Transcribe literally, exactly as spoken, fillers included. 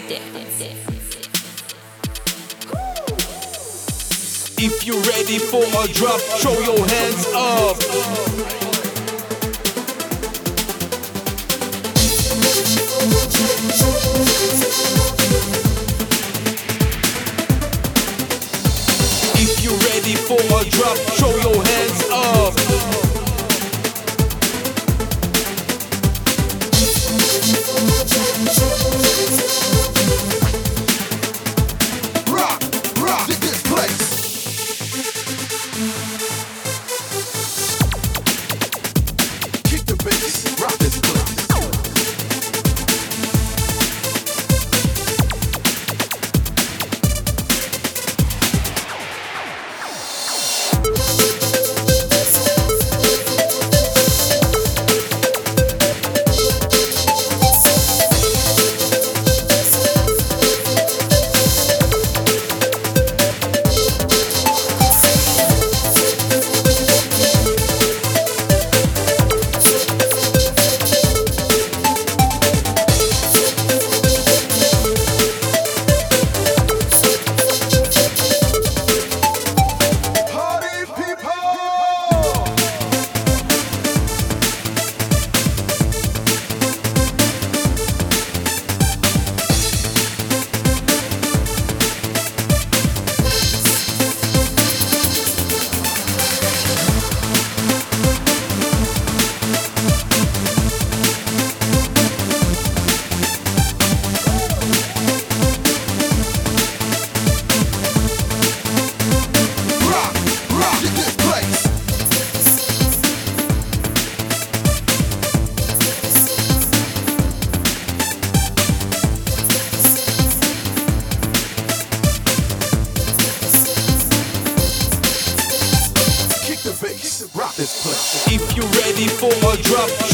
If you're ready for a drop, throw your hands up. If you're ready for a drop, throw your hands up. Rock, rock, this place. Kick the bass, rock this place. If you're ready for a drop,